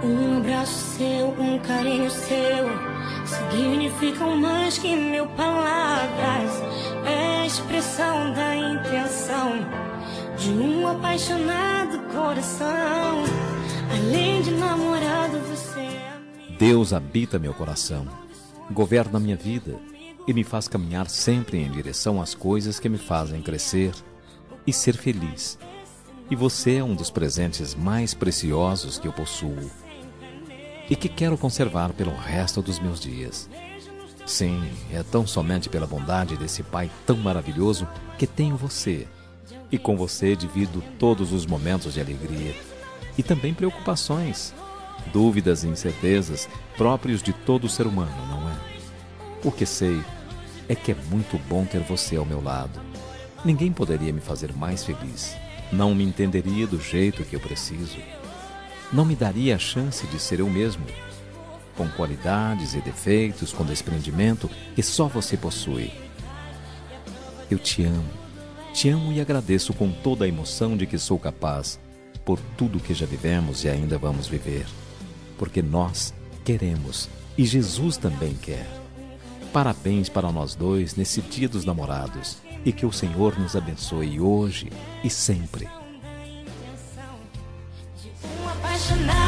Um abraço seu, um carinho seu significam mais que mil palavras. É a expressão da intenção de um apaixonado coração. Além de namorado, você é amigo. Deus habita meu coração, governa minha vida e me faz caminhar sempre em direção às coisas que me fazem crescer e ser feliz. E você é um dos presentes mais preciosos que eu possuo e que quero conservar pelo resto dos meus dias. Sim, é tão somente pela bondade desse Pai tão maravilhoso que tenho você. E com você divido todos os momentos de alegria e também preocupações, dúvidas e incertezas próprios de todo ser humano, não é? O que sei é que é muito bom ter você ao meu lado. Ninguém poderia me fazer mais feliz. Não me entenderia do jeito que eu preciso. Não me daria a chance de ser eu mesmo, com qualidades e defeitos, com desprendimento que só você possui. Eu te amo e agradeço com toda a emoção de que sou capaz por tudo que já vivemos e ainda vamos viver, porque nós queremos e Jesus também quer. Parabéns para nós dois nesse Dia dos Namorados e que o Senhor nos abençoe hoje e sempre. Apaixonado.